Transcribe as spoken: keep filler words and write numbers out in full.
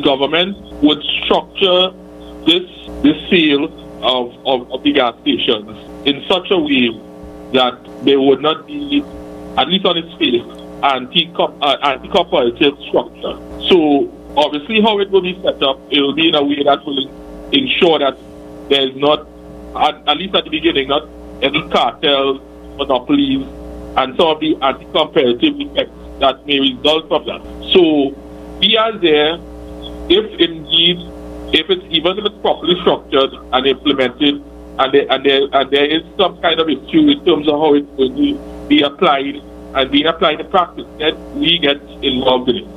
government would structure this this sale of, of, of the gas stations in such a way that there would not be, at least on its face, anti-co- uh, anti-competitive structure. So obviously how it will be set up, it will be in a way that will ensure that there is not, at, at least at the beginning, not any cartels, monopolies, and some of the anti-competitive effects that may result from that. So we are there, if indeed, if it's even if it's properly structured and implemented, and there, and there, and there is some kind of issue in terms of how it's going to be applied and being applied in practice, then we get involved in it.